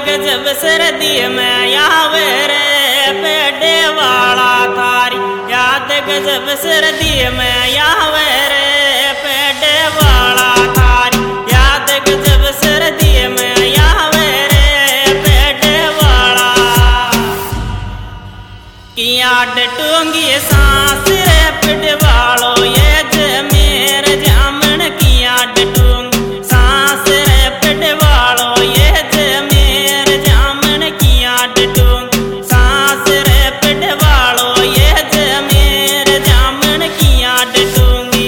गजब सर्दी में आवे रे पेड़े वाला थारी याद गजब सर्दी में आवे रे पेड़े वाला थारी याद गजब सर्दी में आवे रे पेड़े वाला किया डटूंगी सांस रे पेड़ वालो ये जमेर जामन किया डटूंगी सांस रे पेड़ वालो ये जमेर जामन किया डटूंगी सांस रे पेड़ वालो ये जमेर जामन किया डटूंगी।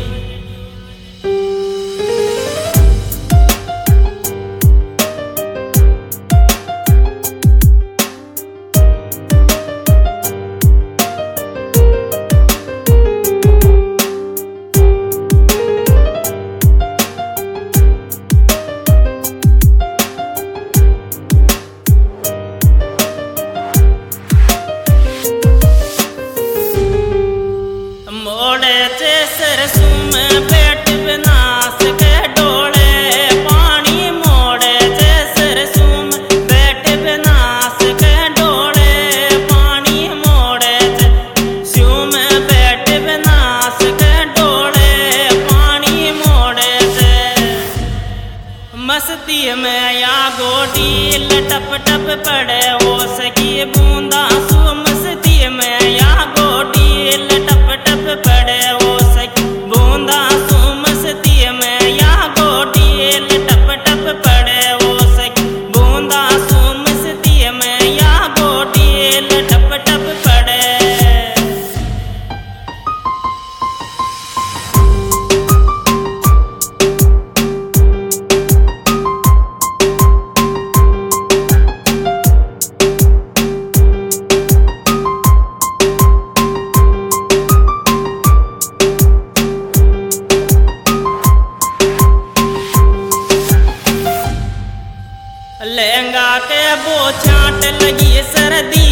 मोड़े चे सरसों में बैठ बनास के डोले पानी मोड़े चे सरसों में बैठ बनास के डोले पानी मोड़े चे सरसों में बैठ बनास के डोले पानी मोड़े चे मस्ती में या गोटी लटप टप पड़े हो सकी बूंदा सु मस्ती में या गोटी लटप टप पड़े हो सकी बूंदा सु मस्ती में या गोटी लटप टप पड़े हो सकी बूंदा सु मस्ती में या गोटी लटप टप पड़े। लहंगा के बो छाट लगी सर्दी